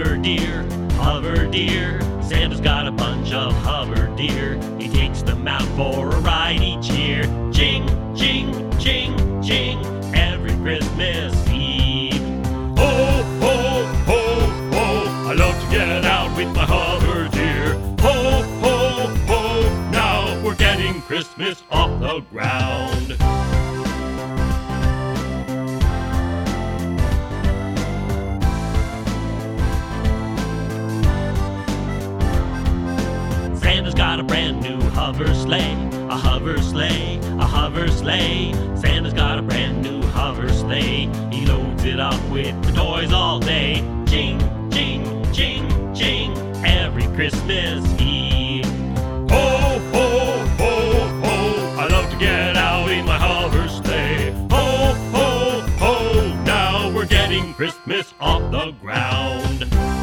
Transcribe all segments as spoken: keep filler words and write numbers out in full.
hover deer, hover deer. Santa's got a bunch of hover deer. He takes them out for a ride each year. Ching, ching, ching, ching, every Christmas Eve. Ho, ho, ho, ho, I love to get out with my hover deer. Ho, ho, ho, now we're getting Christmas off the ground. Santa's got a brand new hover sleigh, a hover sleigh, a hover sleigh. Santa's got a brand new hover sleigh. He loads it up with the toys all day. Ching, ching, ching, ching, every Christmas Eve. Ho, ho, ho, ho, I love to get out in my hover sleigh. Ho, ho, ho, now we're getting Christmas off the ground.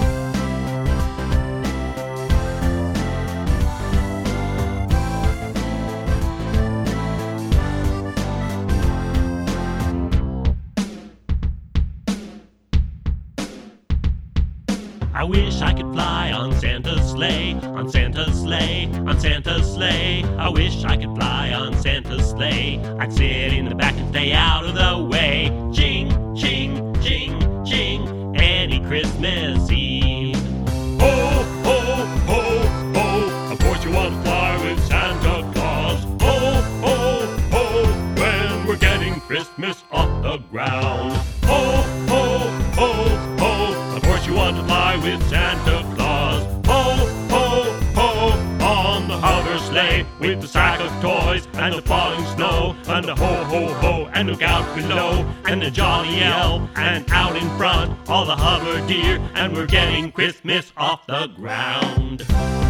I wish I could fly on Santa's sleigh, on Santa's sleigh, on Santa's sleigh. I wish I could fly on Santa's sleigh. I'd sit in the back and stay out of the way. Ching, ching, ching, ching, any Christmas Eve. Ho, ho, ho, ho, of course you want to fly with Santa Claus. Ho, ho, ho, when we're getting Christmas off the ground. Ho, ho, ho, ho, of course you want to fly with Santa Claus. Ho, ho, ho, on the hover sleigh with the sack of toys and the falling snow, and the ho, ho, ho, and look out below, and the jolly elf, and out in front all the hover deer, and we're getting Christmas off the ground.